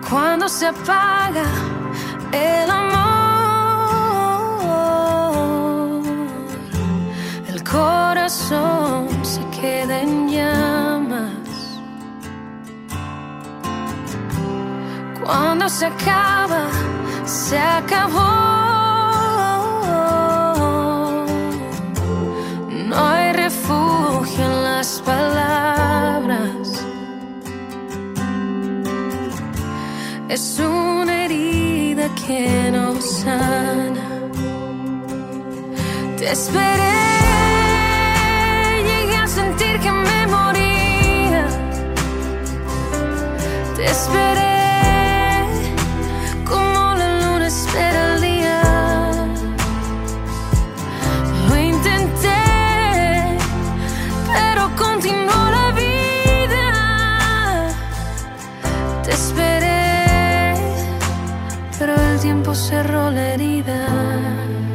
Cuando se apaga el amor, el corazón se queda en llamas. Cuando se acaba, se acabó. No hay refugio en las palabras. Es una herida que no sana. Te esperé, llegué a sentir que me moría. Te esperé como la luna espera el día. Lo intenté, pero continuó la vida. Te esperé, pero el tiempo cerró la herida.